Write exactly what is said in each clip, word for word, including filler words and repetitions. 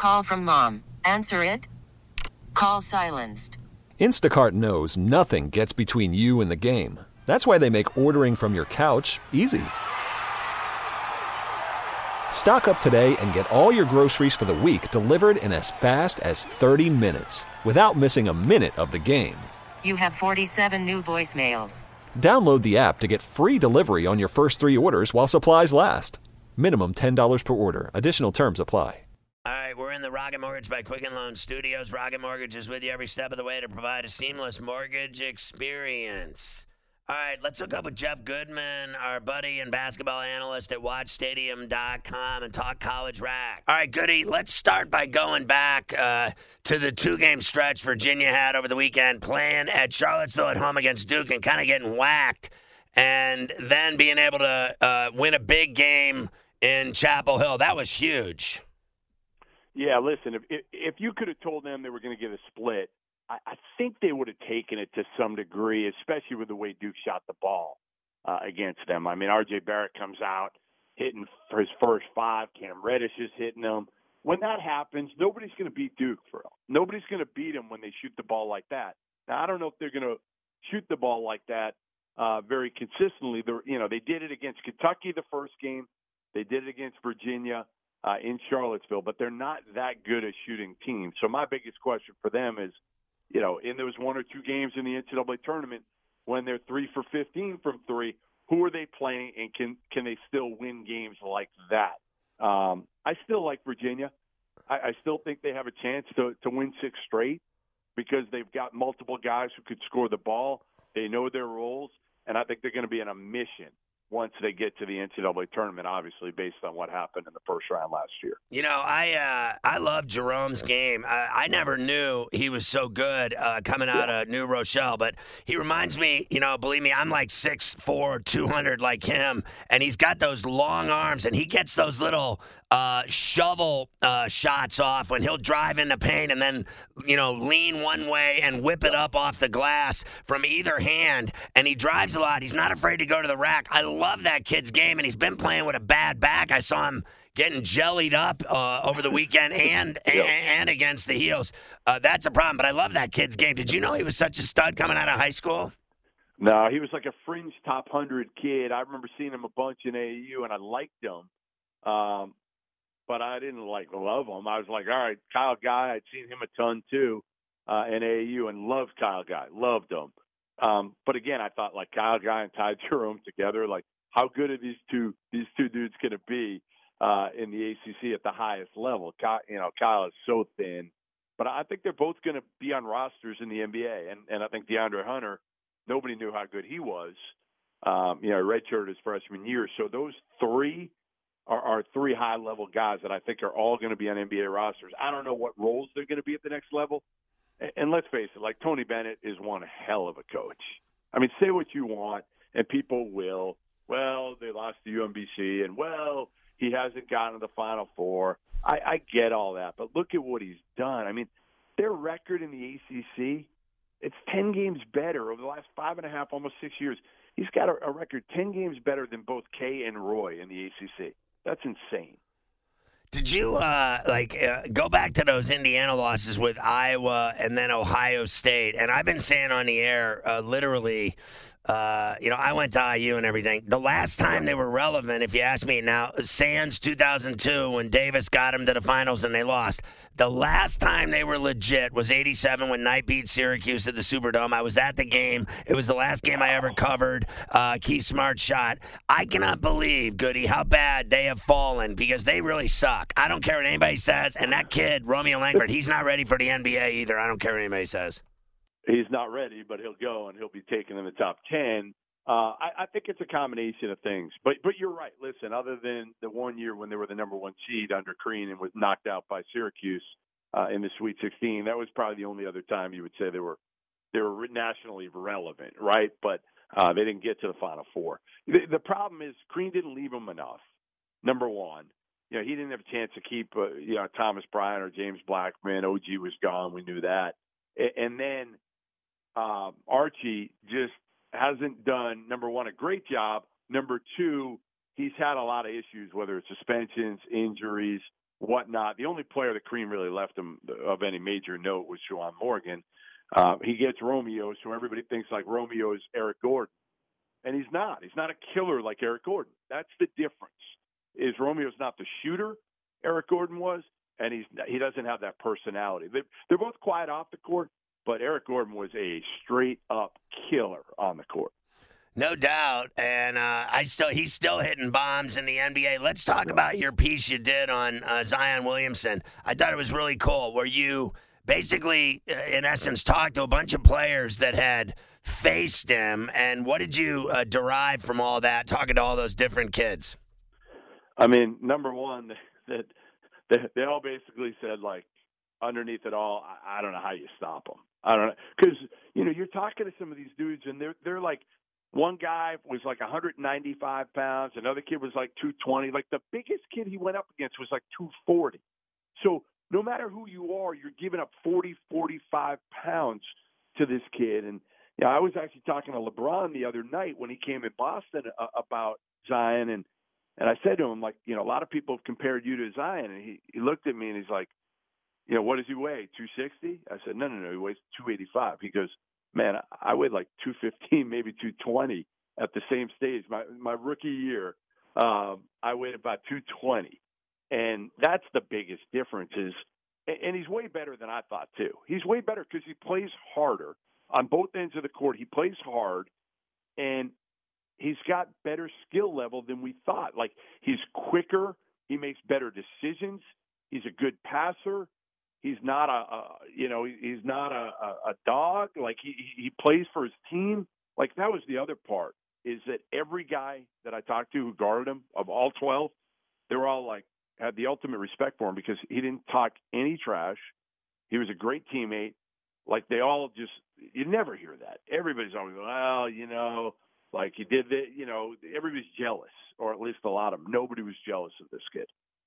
Call from mom. Answer it. Call silenced. Instacart knows nothing gets between you and the game. That's why they make ordering from your couch easy. Stock up today and get all your groceries for the week delivered in as fast as thirty minutes without missing a minute of the game. You have forty-seven new voicemails. Download the app to get free delivery on your first three orders while supplies last. Minimum ten dollars per order. Additional terms apply. All right, we're in the Rocket Mortgage by Quicken Loan Studios. Rocket Mortgage is with you every step of the way to provide a seamless mortgage experience. All right, let's hook up with Jeff Goodman, our buddy and basketball analyst at watch stadium dot com, and talk college rack. All right, Goody, let's start by going back uh, to the two-game stretch Virginia had over the weekend, playing at Charlottesville at home against Duke and kind of getting whacked, and then being able to uh, win a big game in Chapel Hill. That was huge. Yeah, listen, if, if, if you could have told them they were going to get a split, I, I think they would have taken it to some degree, especially with the way Duke shot the ball uh, against them. I mean, R J Barrett comes out hitting for his first five. Cam Reddish is hitting them. When that happens, nobody's going to beat Duke, for real. Nobody's going to beat them when they shoot the ball like that. Now, I don't know if they're going to shoot the ball like that uh, very consistently. They're, you know, they did it against Kentucky the first game. They did it against Virginia. Uh, in Charlottesville, but they're not that good at shooting teams. So my biggest question for them is, you know, in those one or two games in the N C double A tournament, when they're three for fifteen from three, who are they playing, and can can they still win games like that? Um, I still like Virginia. I, I still think they have a chance to, to win six straight because they've got multiple guys who could score the ball. They know their roles, and I think they're going to be on a mission once they get to the N C double A tournament, obviously, based on what happened in the first round last year. You know, I uh, I love Jerome's game. I, I never knew he was so good uh, coming out of New Rochelle, but he reminds me, you know, believe me, I'm like six four, two hundred like him, and he's got those long arms, and he gets those little uh, shovel uh, shots off when he'll drive in the paint and then, you know, lean one way and whip it up off the glass from either hand, and he drives a lot. He's not afraid to go to the rack. I love that kid's game, and he's been playing with a bad back. I saw him getting jellied up uh, over the weekend and, and and against the Heels. Uh, that's a problem, but I love that kid's game. Did you know he was such a stud coming out of high school? No, he was like a fringe top one hundred kid. I remember seeing him a bunch in A A U, and I liked him. Um, but I didn't, like, love him. I was like, all right, Kyle Guy, I'd seen him a ton, too, uh, in A A U, and loved Kyle Guy, loved him. Um, but, again, I thought, like, Kyle Guy and Ty Jerome together, like, how good are these two these two dudes going to be uh, in the A C C at the highest level? Kyle, you know, Kyle is so thin, but I think they're both going to be on rosters in the N B A. And, and I think DeAndre Hunter, nobody knew how good he was. Um, you know, redshirted his freshman year. So those three are, are three high-level guys that I think are all going to be on N B A rosters. I don't know what roles they're going to be at the next level. And, and let's face it, like Tony Bennett is one hell of a coach. I mean, say what you want, and people will. Well, they lost to U M B C, and, well, he hasn't gotten to the Final Four. I, I get all that, but look at what he's done. I mean, their record in the A C C, it's ten games better over the last five and a half, almost six years. He's got a, a record ten games better than both Kay and Roy in the A C C. That's insane. Did you, uh, like, uh, go back to those Indiana losses with Iowa and then Ohio State? And I've been saying on the air, uh, literally – Uh, you know, I went to I U and everything. The last time they were relevant, if you ask me now, sans two thousand two when Davis got them to the finals and they lost. The last time they were legit was eighty-seven when Knight beat Syracuse at the Superdome. I was at the game. It was the last game I ever covered. Uh, Keith Smart shot. I cannot believe, Goody, how bad they have fallen because they really suck. I don't care what anybody says. And that kid, Romeo Langford, he's not ready for the N B A either. I don't care what anybody says. He's not ready, but he'll go, and he'll be taken in the top ten. Uh, I, I think it's a combination of things. But but you're right. Listen, other than the one year when they were the number one seed under Crean and was knocked out by Syracuse uh, in the Sweet sixteen, that was probably the only other time you would say they were they were nationally relevant, right? But uh, they didn't get to the Final Four. The, the problem is Crean didn't leave them enough, number one. You know, he didn't have a chance to keep, uh, you know, Thomas Bryant or James Blackman. O G was gone. We knew that. And, and then – Um, Archie just hasn't done, number one, a great job. Number two, he's had a lot of issues, whether it's suspensions, injuries, whatnot. The only player that Kareem really left him of any major note was Juwan Morgan. Uh, he gets Romeo, so everybody thinks like Romeo is Eric Gordon. And he's not. He's not a killer like Eric Gordon. That's the difference. Is Romeo's not the shooter Eric Gordon was, and he's he doesn't have that personality. They, they're both quiet off the court, but Eric Gordon was a straight-up killer on the court. No doubt, and uh, I still he's still hitting bombs in the N B A. Let's talk about your piece you did on uh, Zion Williamson. I thought it was really cool, where you basically, uh, in essence, talked to a bunch of players that had faced him, and what did you uh, derive from all that, talking to all those different kids? I mean, number one, that they, they all basically said, like, underneath it all, I, I don't know how you stop them. I don't know, because you know you're talking to some of these dudes, and they're they're like, one guy was like one hundred ninety-five pounds, another kid was like two twenty. Like the biggest kid he went up against was like two forty. So no matter who you are, you're giving up forty, forty-five pounds to this kid, and yeah, I was actually talking to LeBron the other night when he came in Boston uh, about Zion, and and I said to him, like, you know, a lot of people have compared you to Zion, and he, he looked at me and he's like, you know, what does he weigh, two sixty? I said, no, no, no, he weighs two eighty-five. He goes, man, I weighed like two fifteen, maybe two twenty at the same stage. My my rookie year, um, I weighed about two twenty, and that's the biggest difference is, and he's way better than I thought too. He's way better because he plays harder. On both ends of the court, he plays hard, and he's got better skill level than we thought. Like, he's quicker. He makes better decisions. He's a good passer. He's not a, a you know, he's not a, a, a dog. Like, he, he plays for his team. Like, that was the other part, is that every guy that I talked to who guarded him, of all twelve, they were all, like, had the ultimate respect for him because he didn't talk any trash. He was a great teammate. Like, they all just – you never hear that. Everybody's always, well, you know, like he did that. You know, everybody's jealous, or at least a lot of them. Nobody was jealous of this kid.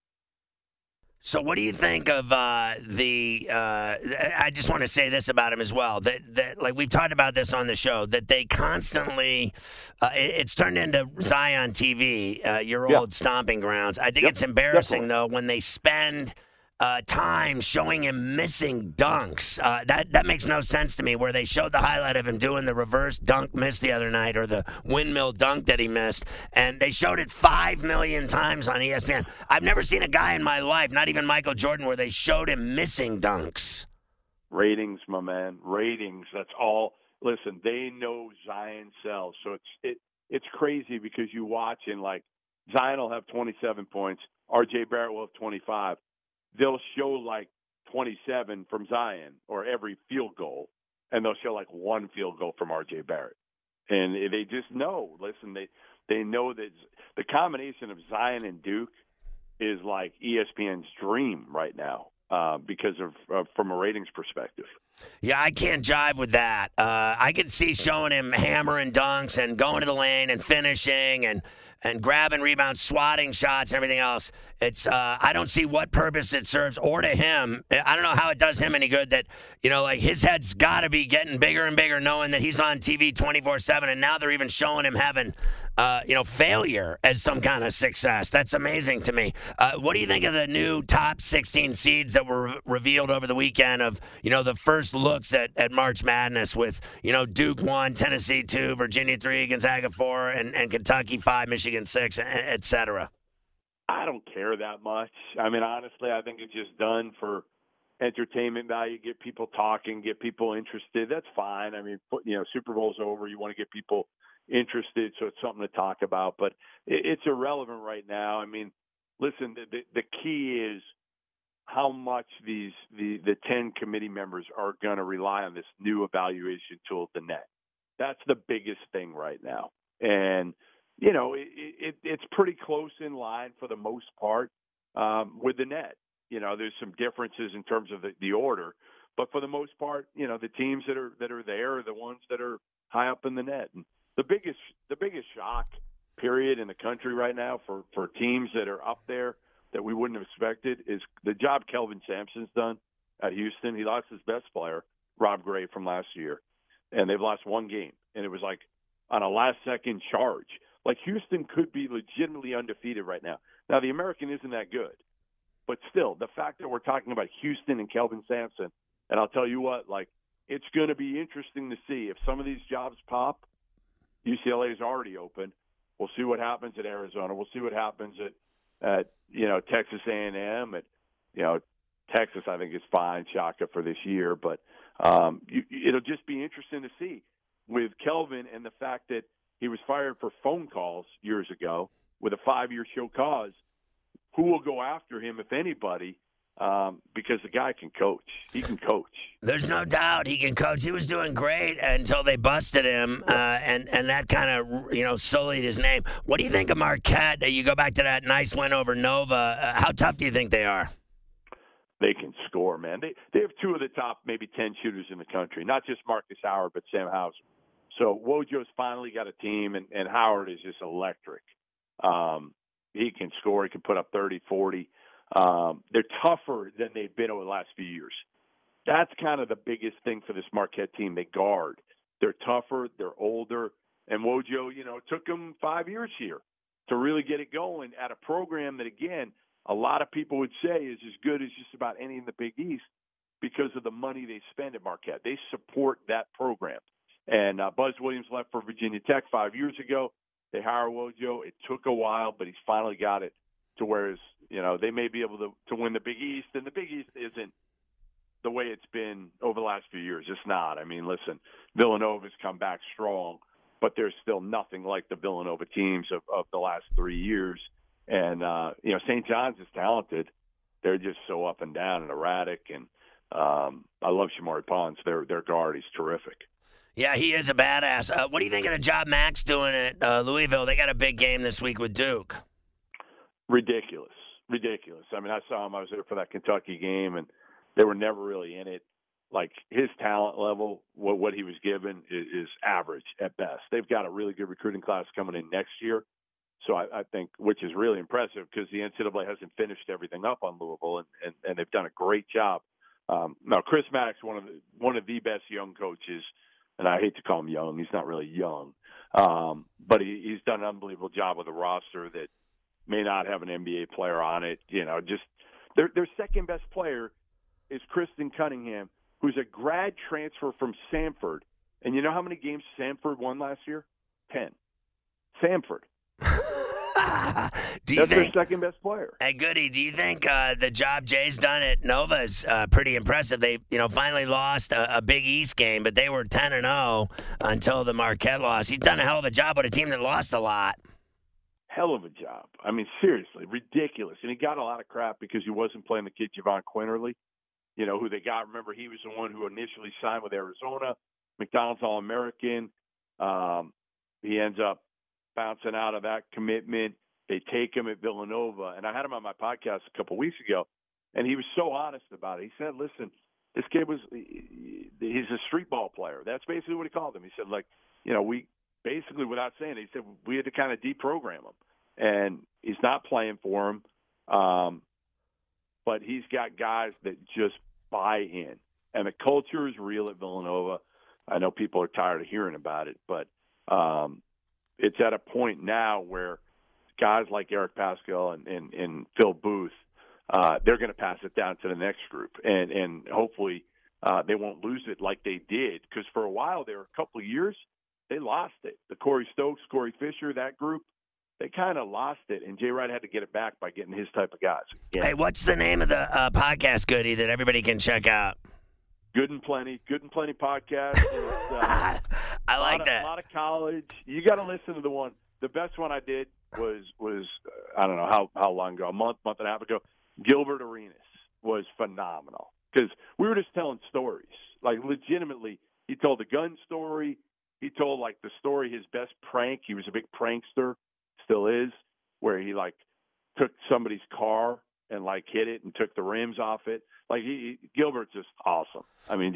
So what do you think of uh, the uh, – I just want to say this about him as well, that, that like we've talked about this on the show, that they constantly uh, – it, it's turned into Zion T V, uh, your Yeah. old stomping grounds. I think Yep, it's embarrassing, definitely. though, when they spend – Uh, time showing him missing dunks. Uh, that that makes no sense to me, where they showed the highlight of him doing the reverse dunk miss the other night, or the windmill dunk that he missed, and they showed it five million times on E S P N. I've never seen a guy in my life, not even Michael Jordan, where they showed him missing dunks. Ratings, my man. Ratings. That's all. Listen, they know Zion sells. So it's it it's crazy because you watch and, like, Zion will have twenty-seven points. R J Barrett will have twenty-five. They'll show like twenty-seven from Zion or every field goal, and they'll show like one field goal from R J Barrett. And they just know. Listen, they they know that the combination of Zion and Duke is like E S P N's dream right now uh, because of uh, from a ratings perspective. Yeah, I can't jive with that. Uh, I could see showing him hammering dunks and going to the lane and finishing and and grabbing rebounds, swatting shots, and everything else. It's uh, I don't see what purpose it serves, or to him. I don't know how it does him any good that, you know, like his head's got to be getting bigger and bigger, knowing that he's on T V twenty-four seven, and now they're even showing him having, uh, you know, failure as some kind of success. That's amazing to me. Uh, what do you think of the new top sixteen seeds that were re- revealed over the weekend of, you know, the first looks at, at March Madness with, you know, Duke one, Tennessee two, Virginia three, Gonzaga four, and, and Kentucky five, Michigan six, et cetera? I don't care that much. I mean, honestly, I think it's just done for entertainment value, get people talking, get people interested. That's fine. I mean, you know, Super Bowl's over. You want to get people interested, so it's something to talk about. But it's irrelevant right now. I mean, listen, the, the, the key is how much these the, the ten committee members are going to rely on this new evaluation tool, the net. That's the biggest thing right now. And you know, it, it, it's pretty close in line for the most part um, with the net. You know, there's some differences in terms of the, the order, but for the most part, you know, the teams that are that are there are the ones that are high up in the net. And the biggest the biggest shock period in the country right now for, for teams that are up there that we wouldn't have expected is the job Kelvin Sampson's done at Houston. He lost his best player, Rob Gray, from last year, and they've lost one game, and it was like on a last second charge. Like, Houston could be legitimately undefeated right now. Now, the American isn't that good, But still, the fact that we're talking about Houston and Kelvin Sampson, and I'll tell you what, like, it's going to be interesting to see if some of these jobs pop. U C L A is already open. We'll see what happens at Arizona. We'll see what happens at, at you know, Texas A and M. At, you know, Texas, I think is fine, Shaka, for this year. But um, you, it'll just be interesting to see with Kelvin and the fact that he was fired for phone calls years ago with a five-year show cause. Who will go after him, if anybody, um, because the guy can coach. He can coach. There's no doubt he can coach. He was doing great until they busted him, uh, and, and that kind of, you know, sullied his name. What do you think of Marquette? You go back to that nice win over Nova. Uh, how tough do you think they are? They can score, man. They they have two of the top maybe ten shooters in the country, not just Marcus Howard, but Sam Hauser. So Wojo's finally got a team, and, and Howard is just electric. Um He can score. He can put up thirty, forty. Um, they're tougher than they've been over the last few years. That's kind of the biggest thing for this Marquette team. They guard. They're tougher. They're older. And Wojo, you know, it took them five years here to really get it going at a program that, again, a lot of people would say is as good as just about any in the Big East because of the money they spend at Marquette. They support that program. And uh, Buzz Williams left for Virginia Tech five years ago. They hire Wojo. It took a while, but he's finally got it to where, you know, they may be able to, to win the Big East. And the Big East isn't the way it's been over the last few years. It's not. I mean, listen, Villanova's come back strong, but there's still nothing like the Villanova teams of, of the last three years. And, uh, you know, Saint John's is talented. They're just so up and down and erratic. And um, I love Shamari Pons. Their, their guard, he's terrific. Yeah, he is a badass. Uh, what do you think of the job Mac's doing at uh, Louisville? They got a big game this week with Duke. Ridiculous. Ridiculous. I mean, I saw him. I was there for that Kentucky game, and they were never really in it. Like, his talent level, what, what he was given, is, is average at best. They've got a really good recruiting class coming in next year. So I, I think, which is really impressive because the N C double A hasn't finished everything up on Louisville, and, and, and they've done a great job. Um, now, Chris Mack's one of the, one of the best young coaches. And I hate to call him young. He's not really young. Um, but he, he's done an unbelievable job with a roster that may not have an N B A player on it. You know, just their, their second best player is Kristen Cunningham, who's a grad transfer from Samford. And you know how many games Samford won last year? Ten. Samford. do you That's think, their second best player. Hey, Goody, do you think uh, the job Jay's done at Nova is uh, pretty impressive? They, you know, finally lost a, a Big East game, but they were ten and oh until the Marquette loss. He's done a hell of a job with a team that lost a lot. Hell of a job. I mean, seriously, ridiculous. And he got a lot of crap because he wasn't playing the kid Javon Quinterly, you know, who they got. Remember, he was the one who initially signed with Arizona, McDonald's All-American. Um, he ends up bouncing out of that commitment. They take him at Villanova. And I had him on my podcast a couple weeks ago, and he was so honest about it. He said, listen, this kid was – he's a street ball player. That's basically what he called him. He said, like, you know, we basically, without saying it, he said we had to kind of deprogram him. And he's not playing for him. Um, but he's got guys that just buy in. And the culture is real at Villanova. I know people are tired of hearing about it, but um, it's at a point now where guys like Eric Pascal and, and, and Phil Booth, uh, they're going to pass it down to the next group. And, and hopefully uh, they won't lose it like they did. Because for a while there, a couple of years, they lost it. The Corey Stokes, Corey Fisher, that group, they kind of lost it. And Jay Wright had to get it back by getting his type of guys. Yeah. Hey, what's the name of the uh, podcast, Goody, that everybody can check out? Good and Plenty. Good and Plenty podcast. It's, uh, I like of, that. A lot of college. You got to listen to the one. The best one I did was, was uh, I don't know how, how long ago, a month, month and a half ago. Gilbert Arenas was phenomenal because we were just telling stories. Like, legitimately, he told the gun story. He told, like, the story, his best prank. He was a big prankster, still is, where he, like, took somebody's car and, like, hit it and took the rims off it. Like, he, he Gilbert's just awesome. I mean, just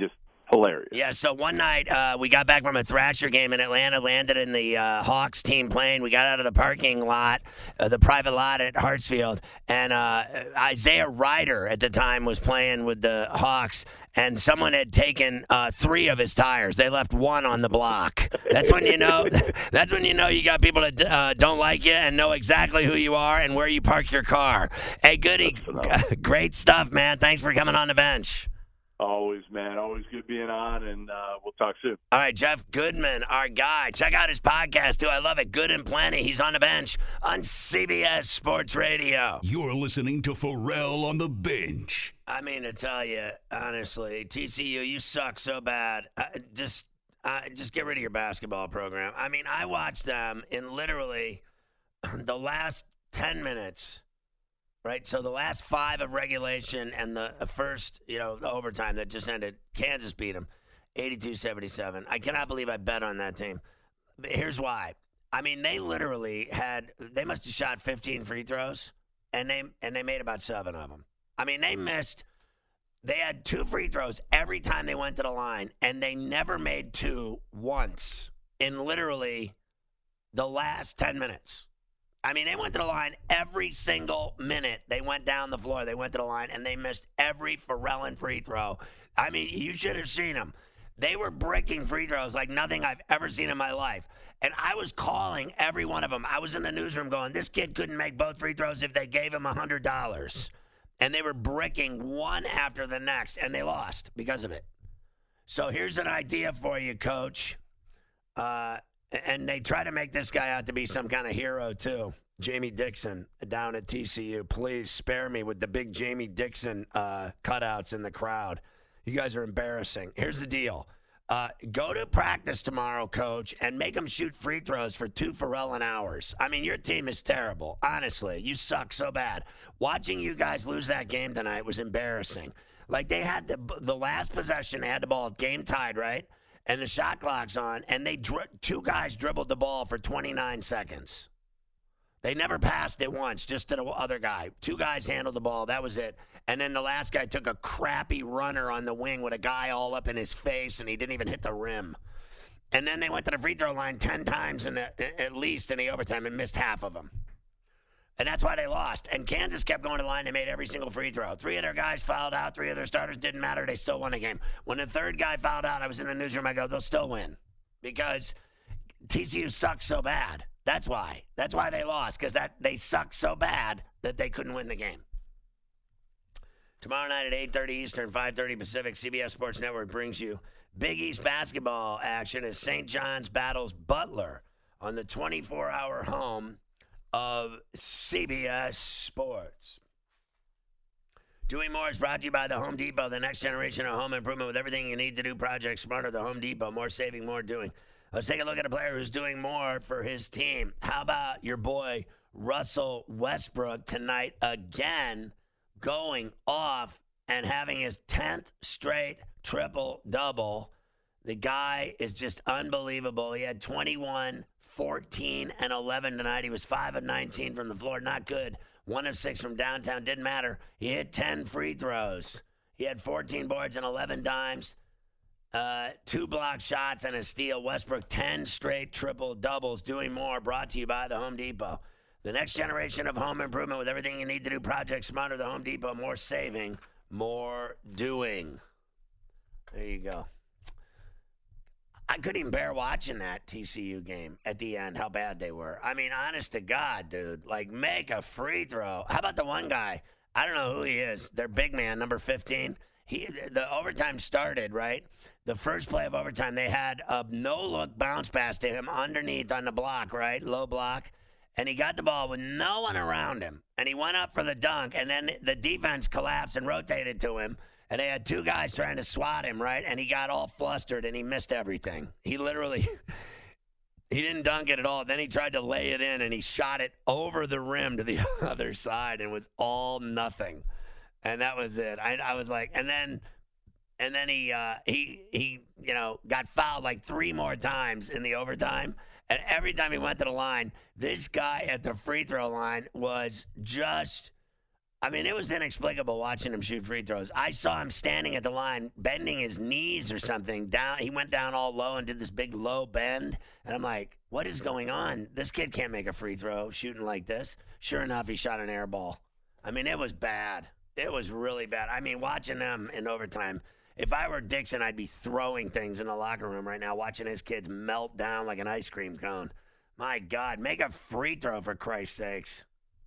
hilarious. Yeah, so one night uh, we got back from a Thrasher game in Atlanta, landed in the uh, Hawks team plane. We got out of the parking lot, uh, the private lot at Hartsfield, and uh, Isaiah Ryder at the time was playing with the Hawks, and someone had taken uh, three of his tires. They left one on the block. That's when you know. That's when you know you got people that uh, don't like you and know exactly who you are and where you park your car. Hey, Goody, great stuff, man. Thanks for coming on the bench. Always, man. Always good being on, and uh, we'll talk soon. All right, Jeff Goodman, our guy. Check out his podcast, too. I love it. Good and Plenty. He's on the bench on C B S Sports Radio. You're listening to Pharrell on the Bench. I mean, to tell you, honestly, T C U, you suck so bad. Uh, just, uh, just get rid of your basketball program. I mean, I watched them in literally the last ten minutes. Right, so the last five of regulation and the first, you know, the overtime that just ended, Kansas beat them, eighty-two seventy-seven. I cannot believe I bet on that team. But here's why. I mean, they literally had, they must have shot fifteen free throws, and they and they made about seven of them. I mean, they missed, they had two free throws every time they went to the line, and they never made two once in literally the last ten minutes. I mean, they went to the line every single minute. They went down the floor. They went to the line, and they missed every Pharrellin free throw. I mean, you should have seen them. They were breaking free throws like nothing I've ever seen in my life. And I was calling every one of them. I was in the newsroom going, this kid couldn't make both free throws if they gave him one hundred dollars. And they were breaking one after the next, and they lost because of it. So here's an idea for you, Coach. Uh... And they try to make this guy out to be some kind of hero, too. Jamie Dixon down at T C U. Please spare me with the big Jamie Dixon uh, cutouts in the crowd. You guys are embarrassing. Here's the deal. Uh, go to practice tomorrow, Coach, and make them shoot free throws for two Pharrellin hours. I mean, your team is terrible. Honestly, you suck so bad. Watching you guys lose that game tonight was embarrassing. Like, they had the, the last possession. They had the ball game tied, right? And the shot clock's on, and they dri- two guys dribbled the ball for twenty-nine seconds. They never passed it once, just to the other guy. Two guys handled the ball. That was it. And then the last guy took a crappy runner on the wing with a guy all up in his face, and he didn't even hit the rim. And then they went to the free throw line ten times in the, at least in the overtime and missed half of them. And that's why they lost. And Kansas kept going to the line. They made every single free throw. Three of their guys fouled out. Three of their starters didn't matter. They still won the game. When the third guy fouled out, I was in the newsroom. I go, they'll still win. Because T C U sucks so bad. That's why. That's why they lost. Because that they sucked so bad that they couldn't win the game. Tomorrow night at eight thirty Eastern, five thirty Pacific, C B S Sports Network brings you Big East basketball action as Saint John's battles Butler on the twenty-four hour home of C B S Sports. Doing More is brought to you by the Home Depot, the next generation of home improvement with everything you need to do projects smarter. The Home Depot, more saving, more doing. Let's take a look at a player who's doing more for his team. How about your boy Russell Westbrook tonight again, going off and having his tenth straight triple-double. The guy is just unbelievable. He had twenty-one, fourteen, and eleven tonight. He was five of nineteen from the floor. Not good. one of six from downtown. Didn't matter. He hit ten free throws. He had fourteen boards and eleven dimes, uh, two block shots, and a steal. Westbrook, ten straight triple-doubles. Doing More, brought to you by the Home Depot. The next generation of home improvement with everything you need to do projects smarter. The Home Depot, more saving, more doing. There you go. I couldn't even bear watching that T C U game at the end, how bad they were. I mean, honest to God, dude, like, make a free throw. How about the one guy? I don't know who he is. Their big man, number fifteen. He, the overtime started, right? The first play of overtime, they had a no-look bounce pass to him underneath on the block, right? Low block. And he got the ball with no one around him. And he went up for the dunk, and then the defense collapsed and rotated to him. And they had two guys trying to swat him, right? And he got all flustered, and he missed everything. He literally, he didn't dunk it at all. Then he tried to lay it in, and he shot it over the rim to the other side, and it was all nothing. And that was it. I, I was like, and then, and then he, uh, he, he, you know, got fouled like three more times in the overtime. And every time he went to the line, this guy at the free throw line was just I mean, it was inexplicable watching him shoot free throws. I saw him standing at the line, bending his knees or something. Down, he went down all low and did this big low bend. And I'm like, what is going on? This kid can't make a free throw shooting like this. Sure enough, he shot an air ball. I mean, it was bad. It was really bad. I mean, watching them in overtime, if I were Dixon, I'd be throwing things in the locker room right now, watching his kids melt down like an ice cream cone. My God, make a free throw for Christ's sakes.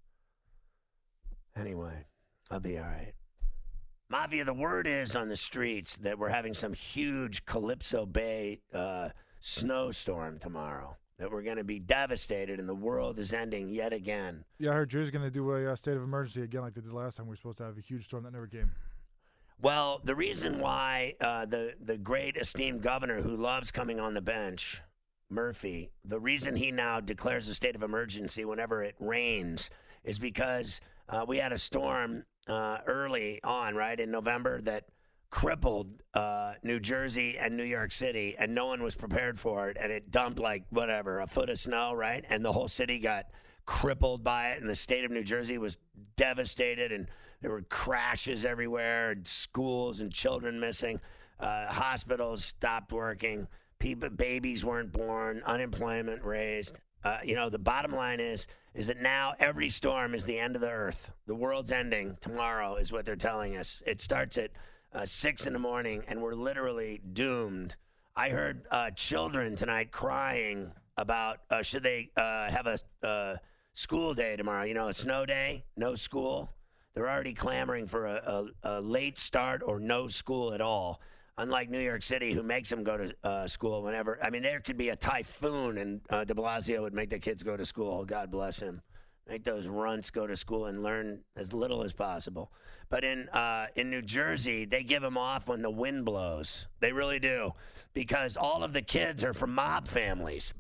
Anyway, I'll be all right. Mafia, the word is on the streets that we're having some huge Calypso Bay uh, snowstorm tomorrow, that we're going to be devastated and the world is ending yet again. Yeah, I heard Drew's going to do a uh, state of emergency again like they did last time. We were supposed to have a huge storm that never came. Well, the reason why uh, the, the great esteemed governor who loves coming on the bench, Murphy, the reason he now declares a state of emergency whenever it rains is because uh, we had a storm uh, early on, right, in November that crippled uh, New Jersey and New York City, and no one was prepared for it, and it dumped like, whatever, a foot of snow, right, and the whole city got crippled by it, and the state of New Jersey was devastated, and there were crashes everywhere, and schools and children missing, uh, hospitals stopped working, people, babies weren't born, unemployment raised. Uh, you know, the bottom line is, is that now every storm is the end of the earth. The world's ending tomorrow is what they're telling us. It starts at uh, six in the morning, and we're literally doomed. I heard uh, children tonight crying about uh, should they uh, have a uh, school day tomorrow, you know, a snow day, no school. They're already clamoring for a, a, a late start or no school at all. Unlike New York City, who makes them go to uh, school whenever. I mean, there could be a typhoon, and uh, de Blasio would make the kids go to school. God bless him. Make those runts go to school and learn as little as possible. But in uh, in New Jersey, they give them off when the wind blows. They really do, because all of the kids are from mob families.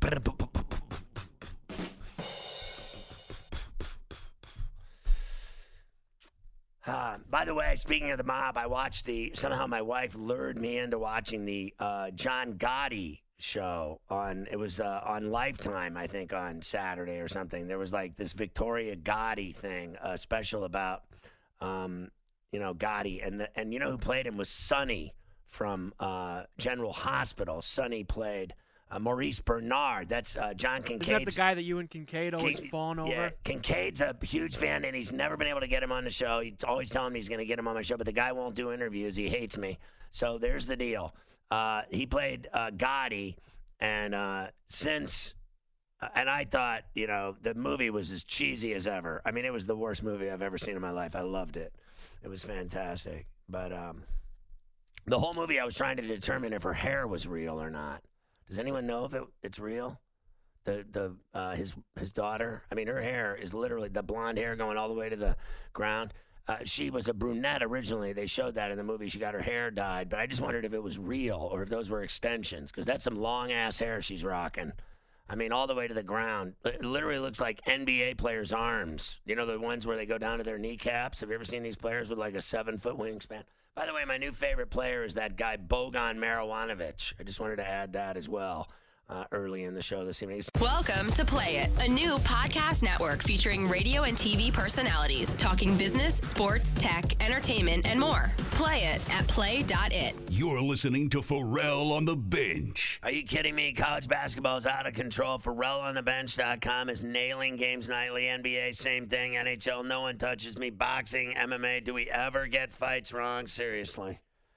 Uh, by the way, speaking of the mob, I watched the, somehow my wife lured me into watching the uh, John Gotti show on, it was uh, on Lifetime, I think, on Saturday or something. There was like this Victoria Gotti thing, a special about, um, you know, Gotti. And, the, and you know who played him was Sonny from uh, General Hospital. Sonny played Uh, Maurice Bernard, that's uh, John Kincaid's. Is that the guy that you and Kincaid always Kin- fawn over? Yeah, Kincaid's a huge fan, and he's never been able to get him on the show. He's always telling me he's going to get him on my show, but the guy won't do interviews. He hates me. So there's the deal. Uh, he played uh, Gotti, and uh, since, uh, and I thought, you know, the movie was as cheesy as ever. I mean, it was the worst movie I've ever seen in my life. I loved it. It was fantastic. But um, the whole movie, I was trying to determine if her hair was real or not. Does anyone know if it, it's real? The the uh, his his daughter. I mean, her hair is literally the blonde hair going all the way to the ground. Uh, she was a brunette originally. They showed that in the movie. She got her hair dyed, but I just wondered if it was real or if those were extensions, because that's some long ass hair she's rocking. I mean, all the way to the ground. It literally looks like N B A players' arms. You know, the ones where they go down to their kneecaps. Have you ever seen these players with like a seven foot wingspan? By the way, my new favorite player is that guy, Bogan Marjanovic. I just wanted to add that as well uh, early in the show this evening. Welcome to Play It, a new podcast network featuring radio and T V personalities talking business, sports, tech, entertainment, and more. Play it at play dot it. You're listening to Pharrell on the Bench. Are you kidding me? College basketball is out of control. Pharrell on the bench dot com is nailing games nightly. N B A, same thing. N H L, no one touches me. Boxing, M M A, do we ever get fights wrong? Seriously.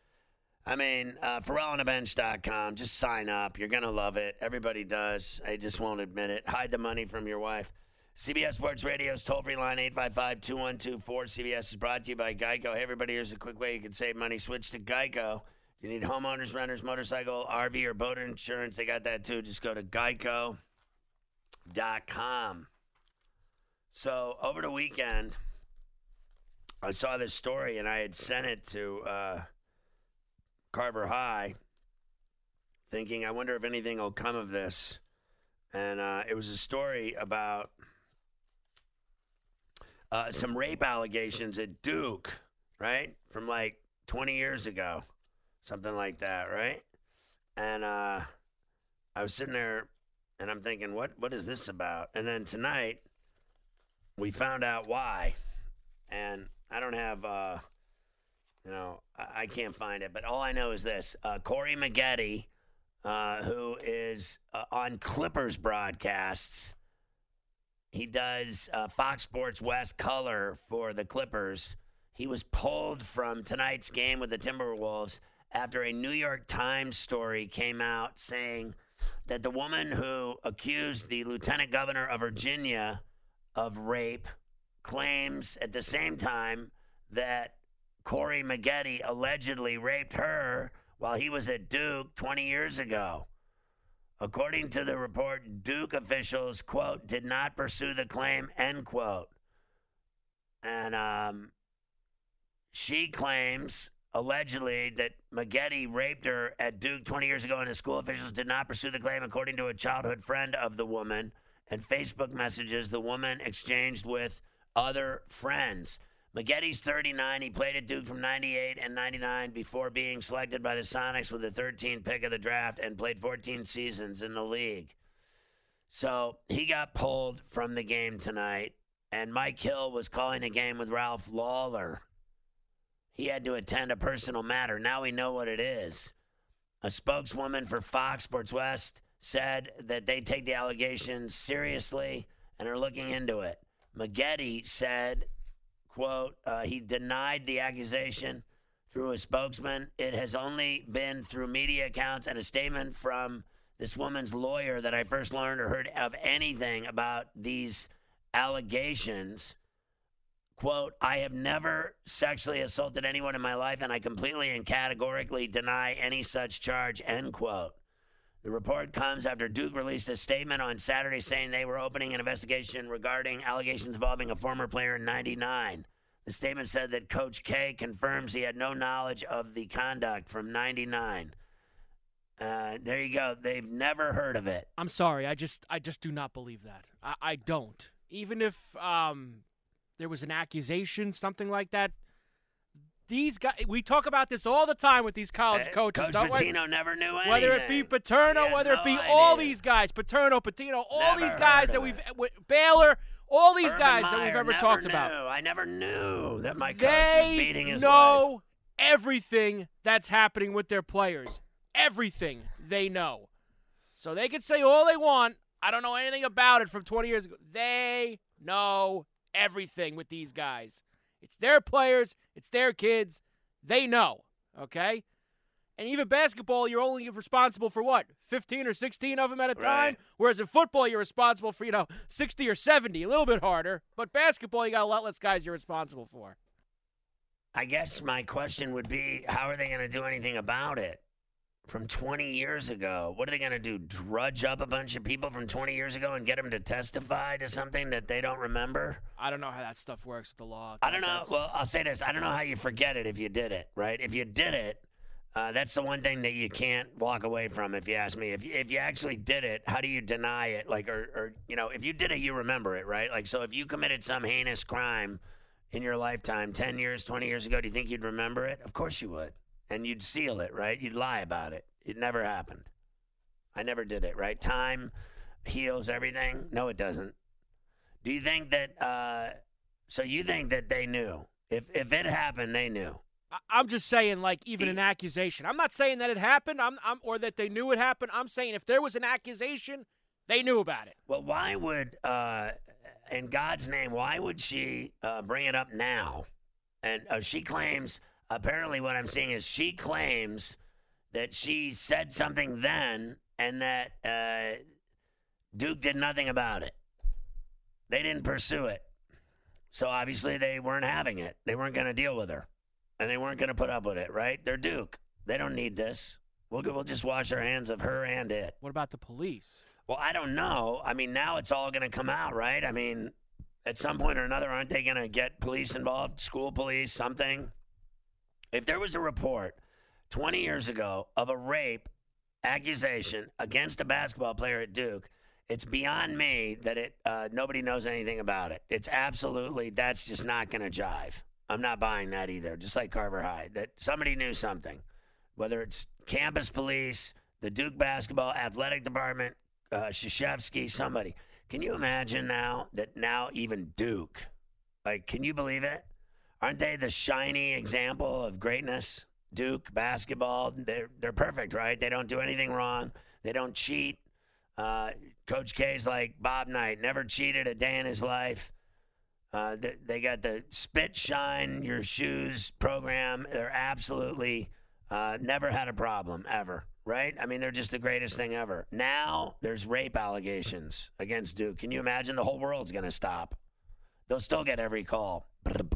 I mean, uh, Pharrell on the bench dot com. Just sign up. You're going to love it. Everybody does. I just won't admit it. Hide the money from your wife. C B S Sports Radio's toll-free line, eight five five, two one two, four C B S is brought to you by Geico. Hey, everybody, here's a quick way you can save money. Switch to Geico. If you need homeowners, renters, motorcycle, R V, or boat insurance, they got that too. Just go to geico dot com. So over the weekend, I saw this story, and I had sent it to uh, Carver High, thinking, I wonder if anything will come of this. And uh, it was a story about uh, some rape allegations at Duke, right? From like twenty years ago, something like that, right? And uh, I was sitting there, and I'm thinking, what what is this about? And then tonight, we found out why. And I don't have, uh, you know, I, I can't find it. But all I know is this. Uh, Corey Maggette, uh, who is uh, on Clippers broadcasts, he does uh, Fox Sports West color for the Clippers. He was pulled from tonight's game with the Timberwolves after a New York Times story came out saying that the woman who accused the lieutenant governor of Virginia of rape claims at the same time that Corey Maggette allegedly raped her while he was at Duke twenty years ago. According to the report, Duke officials, quote, did not pursue the claim, end quote. And um, she claims, allegedly, that Maggette raped her at Duke twenty years ago, and the school officials did not pursue the claim, according to a childhood friend of the woman, and Facebook messages the woman exchanged with other friends. Maggette's thirty-nine. He played at Duke from ninety-eight and ninety-nine before being selected by the Sonics with the thirteenth pick of the draft and played fourteen seasons in the league. So he got pulled from the game tonight, and Mike Hill was calling a game with Ralph Lawler. He had to attend a personal matter. Now we know what it is. A spokeswoman for Fox Sports West said that they take the allegations seriously and are looking into it. Maggette said, quote, uh, he denied the accusation through a spokesman. It has only been through media accounts and a statement from this woman's lawyer that I first learned or heard of anything about these allegations. Quote, I have never sexually assaulted anyone in my life, and I completely and categorically deny any such charge, end quote. The report comes after Duke released a statement on Saturday saying they were opening an investigation regarding allegations involving a former player in ninety-nine. The statement said that Coach K confirms he had no knowledge of the conduct from ninety-nine. Uh, there you go. They've never heard of it. I'm sorry. I just I just do not believe that. I, I don't. Even if um, there was an accusation, something like that. These guys, we talk about this all the time with these college uh, coaches. Coach don't Pitino we? never knew anything. Whether it be Paterno, whether no it be idea. all these guys, Paterno, Pitino, all Never these guys heard that of we've, it. w- Baylor, all these Urban guys Meyer that we've ever never talked knew. about. I never knew that my coach They was beating his know wife. everything that's happening with their players. Everything they know. So they can say all they want. I don't know anything about it from twenty years ago. They know everything with these guys. It's their players. It's their kids. They know, okay? And even basketball, you're only responsible for what? fifteen or sixteen of them at a time? Right. Whereas in football, you're responsible for, you know, sixty or seventy. A little bit harder. But basketball, you got a lot less guys you're responsible for. I guess my question would be, how are they going to do anything about it from twenty years ago? What are they going to do, drudge up a bunch of people from twenty years ago and get them to testify to something that they don't remember? I don't know how that stuff works with the law. I don't know. That's- Well, I'll say this. I don't know how you forget it if you did it, right? If you did it, uh, that's the one thing that you can't walk away from, if you ask me. If you, if you actually did it, how do you deny it? Like, or, or, you know, if you did it, you remember it, right? Like, so if you committed some heinous crime in your lifetime ten years, twenty years ago, do you think you'd remember it? Of course you would. And you'd seal it, right? You'd lie about it. It never happened. I never did it, right? Time heals everything? No, it doesn't. Do you think that, uh, so you think that they knew? If if it happened, they knew. I- I'm just saying, like, even an accusation. I'm not saying that it happened I'm, I'm, or that they knew it happened. I'm saying if there was an accusation, they knew about it. Well, why would, uh, in God's name, why would she uh, bring it up now? And uh, she claims, apparently what I'm seeing is she claims that she said something then and that uh, Duke did nothing about it. They didn't pursue it. So obviously they weren't having it. They weren't going to deal with her. And they weren't going to put up with it, right? They're Duke. They don't need this. We'll, we'll just wash our hands of her and it. What about the police? Well, I don't know. I mean, now it's all going to come out, right? I mean, at some point or another, aren't they going to get police involved, school police, something? If there was a report twenty years ago of a rape accusation against a basketball player at Duke, it's beyond me that it uh, nobody knows anything about it. It's absolutely, that's just not going to jive. I'm not buying that either, just like Carver High, that somebody knew something, whether it's campus police, the Duke basketball athletic department, uh, Krzyzewski, somebody. Can you imagine now that now even Duke, like, can you believe it? Aren't they the shiny example of greatness? Duke basketball, they're they're perfect, right? They don't do anything wrong. They don't cheat. Uh, Coach K's like Bob Knight, never cheated a day in his life. Uh, they, they got the spit shine your shoes program. They're absolutely uh, never had a problem ever, right? I mean, they're just the greatest thing ever. Now there's rape allegations against Duke. Can you imagine? The whole world's going to stop. They'll still get every call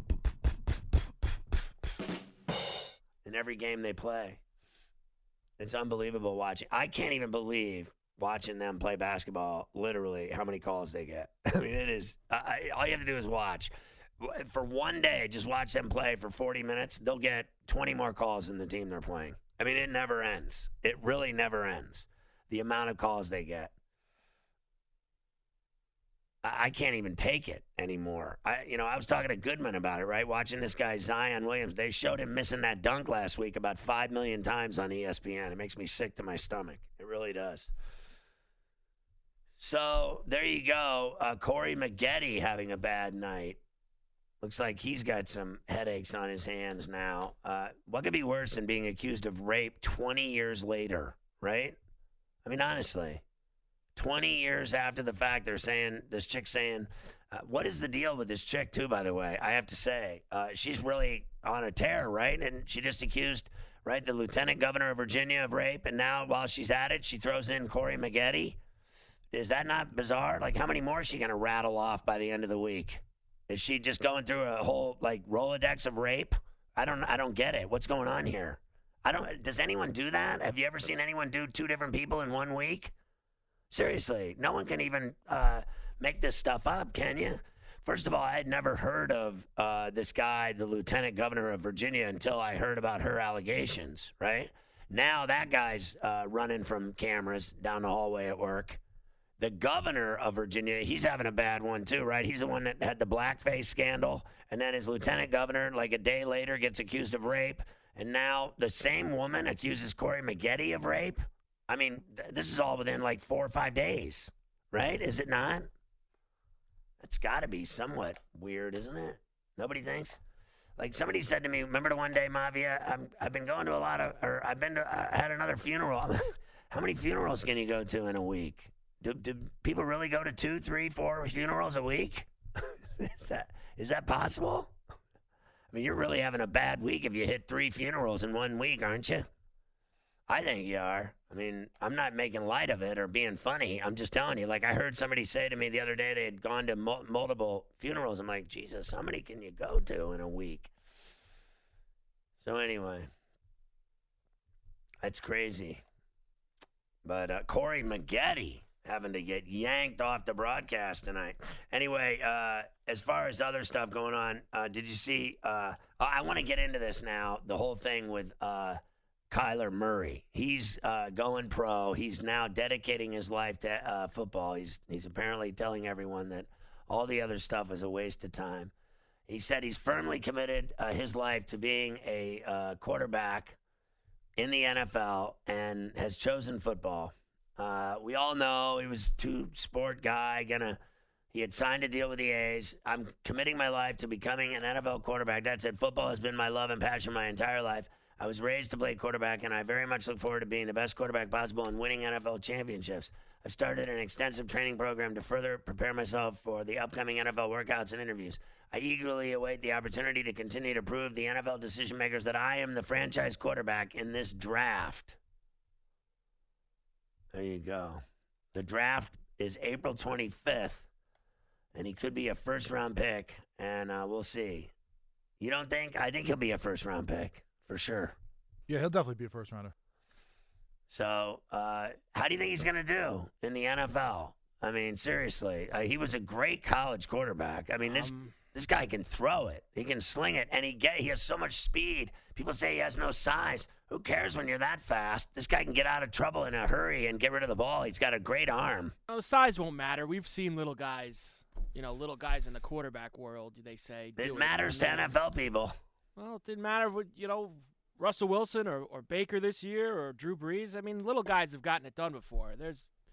in every game they play. It's unbelievable watching. I can't even believe watching them play basketball, literally, how many calls they get. I mean, it is, I, all you have to do is watch. For one day, just watch them play for forty minutes. They'll get twenty more calls than the team they're playing. I mean, it never ends. It really never ends, the amount of calls they get. I, I can't even take it anymore. I, you know, I was talking to Goodman about it, right? Watching this guy, Zion Williams. They showed him missing that dunk last week about five million times on E S P N. It makes me sick to my stomach. It really does. So there you go. Uh, Corey Maggette having a bad night. Looks like he's got some headaches on his hands now. Uh, what could be worse than being accused of rape twenty years later, right? I mean, honestly, twenty years after the fact, they're saying, this chick's saying, uh, what is the deal with this chick, too, by the way? I have to say, uh, she's really on a tear, right? And she just accused, right, the lieutenant governor of Virginia of rape. And now, while she's at it, she throws in Corey Maggette. Is that not bizarre? Like, how many more is she going to rattle off by the end of the week? Is she just going through a whole, like, Rolodex of rape? I don't I don't get it. What's going on here? I don't. Does anyone do that? Have you ever seen anyone do two different people in one week? Seriously, no one can even uh, make this stuff up, can you? First of all, I had never heard of uh, this guy, the lieutenant governor of Virginia, until I heard about her allegations, right? Now that guy's uh, running from cameras down the hallway at work. The governor of Virginia, he's having a bad one too, right? He's the one that had the blackface scandal. And then his lieutenant governor, like a day later, gets accused of rape. And now the same woman accuses Corey Maggette of rape. I mean, th- this is all within like four or five days, right? Is it not? It's got to be somewhat weird, isn't it? Nobody thinks? Like somebody said to me, remember the one day, Mavia, I'm, I've been going to a lot of, or I've been to, I had another funeral. How many funerals can you go to in a week? Do, do people really go to two, three, four funerals a week? is that is that possible? I mean, you're really having a bad week if you hit three funerals in one week, aren't you? I think you are. I mean, I'm not making light of it or being funny. I'm just telling you. Like, I heard somebody say to me the other day they had gone to mul- multiple funerals. I'm like, Jesus, how many can you go to in a week? So anyway, that's crazy. But uh, Corey Maggette having to get yanked off the broadcast tonight. Anyway, uh, as far as other stuff going on, uh, did you see? Uh, I want to get into this now, the whole thing with uh, Kyler Murray. He's uh, going pro. He's now dedicating his life to uh, football. He's, he's apparently telling everyone that all the other stuff is a waste of time. He said he's firmly committed uh, his life to being a uh, quarterback in the N F L and has chosen football. Uh, we all know he was a two-sport guy. Gonna, he had signed a deal with the A's. I'm committing my life to becoming an N F L quarterback. That said, football has been my love and passion my entire life. I was raised to play quarterback, and I very much look forward to being the best quarterback possible and winning N F L championships. I've started an extensive training program to further prepare myself for the upcoming N F L workouts and interviews. I eagerly await the opportunity to continue to prove the N F L decision makers that I am the franchise quarterback in this draft. There you go. The draft is April twenty-fifth, and he could be a first-round pick, and uh, we'll see. You don't think? I think he'll be a first-round pick, for sure. Yeah, he'll definitely be a first-rounder. So uh, how do you think he's going to do in the N F L? I mean, seriously. Uh, he was a great college quarterback. I mean, this um, this guy can throw it. He can sling it, and he get he has so much speed. People say he has no size. Who cares when you're that fast? This guy can get out of trouble in a hurry and get rid of the ball. He's got a great arm. Well, the size won't matter. We've seen little guys, you know, little guys in the quarterback world, they say. It matters to N F L people. Well, it didn't matter what, you know, Russell Wilson or, or Baker this year or Drew Brees. I mean, little guys have gotten it done before. There's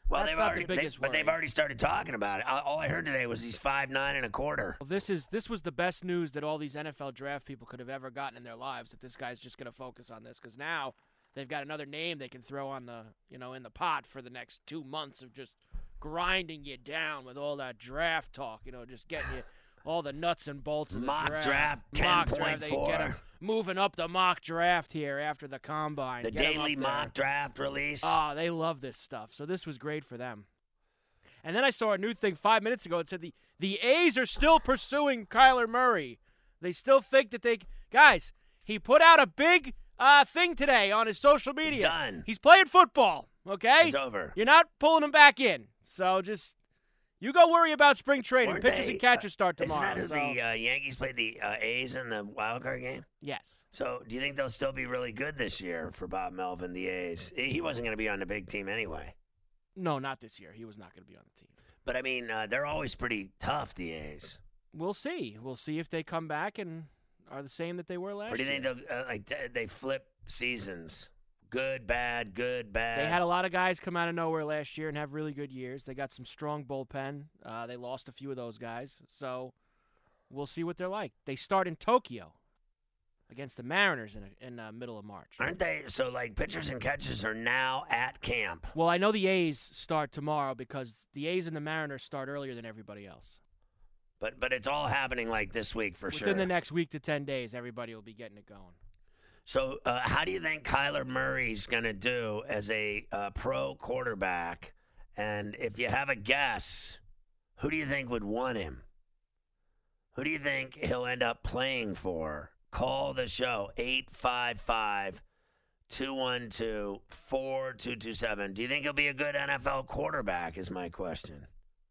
Well, That's they've not already, the biggest they, but they've worry. already started talking about it. All I heard today was he's five nine and a quarter. Well, this is this was the best news that all these N F L draft people could have ever gotten in their lives. That this guy's just going to focus on this because now they've got another name they can throw on the you know in the pot for the next two months of just grinding you down with all that draft talk. You know, just getting you all the nuts and bolts of the Mock draft. draft Mock ten draft. point They four. get 'em moving up the mock draft here after the combine. The Get 'em daily up there. mock draft release. Oh, they love this stuff. So this was great for them. And then I saw a new thing five minutes ago. It said the, the A's are still pursuing Kyler Murray. They still think that they – guys, he put out a big uh, thing today on his social media. He's done. He's playing football, okay? It's over. You're not pulling him back in. So just – you go worry about spring training. Weren't Pitchers they, and catchers start uh, tomorrow. Isn't that so. who the uh, Yankees played the uh, A's in the wild card game? Yes. So do you think they'll still be really good this year for Bob Melvin, the A's? He wasn't going to be on the big team anyway. No, not this year. He was not going to be on the team. But, I mean, uh, they're always pretty tough, the A's. We'll see. We'll see if they come back and are the same that they were last year. Or do you think they'll, uh, like, t- they flip seasons? Good, bad, good, bad. They had a lot of guys come out of nowhere last year and have really good years. They got some strong bullpen. Uh, they lost a few of those guys. So we'll see what they're like. They start in Tokyo against the Mariners in in the uh, middle of March. Aren't they? So, like, pitchers and catchers are now at camp. Well, I know the A's start tomorrow because the A's and the Mariners start earlier than everybody else. But but it's all happening, like, this week for Within sure. Within the next week to ten days, everybody will be getting it going. So uh, how do you think Kyler Murray's going to do as a uh, pro quarterback? And if you have a guess, who do you think would want him? Who do you think he'll end up playing for? Call the show, eight five five, two one two, four two two seven. Do you think he'll be a good N F L quarterback is my question.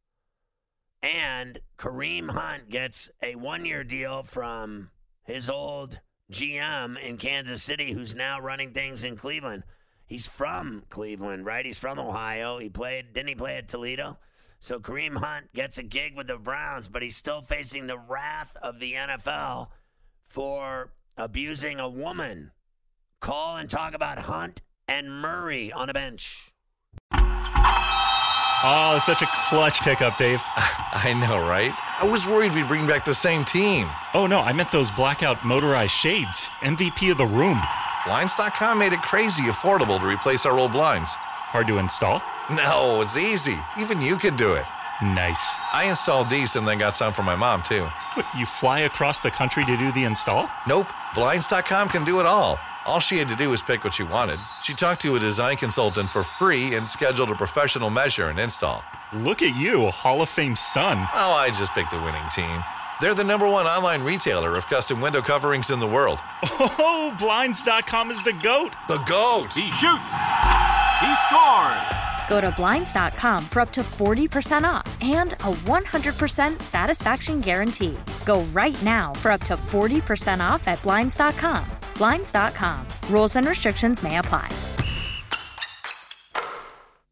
And Kareem Hunt gets a one-year deal from his old G M in Kansas City who's now running things in Cleveland. He's from Cleveland, right? He's from Ohio. He played, didn't he play at Toledo? So Kareem Hunt gets a gig with the Browns, but he's still facing the wrath of the N F L for abusing a woman. Call and talk about Hunt and Murray on the bench. Oh, it's such a clutch pickup, Dave. I know, right? I was worried we'd bring back the same team. Oh, no, I meant those blackout motorized shades. M V P of the room. Blinds dot com made it crazy affordable to replace our old blinds. Hard to install? No, it's easy. Even you could do it. Nice. I installed these and then got some for my mom, too. What, you fly across the country to do the install? Nope. Blinds dot com can do it all. All she had to do was pick what she wanted. She talked to a design consultant for free and scheduled a professional measure and install. Look at you, a Hall of Fame son. Oh, I just picked the winning team. They're the number one online retailer of custom window coverings in the world. Oh, Blinds dot com is the GOAT. The GOAT! He shoots! He scores! Go to Blinds dot com for up to forty percent off and a one hundred percent satisfaction guarantee. Go right now for up to forty percent off at Blinds dot com. Blinds dot com. Rules and restrictions may apply.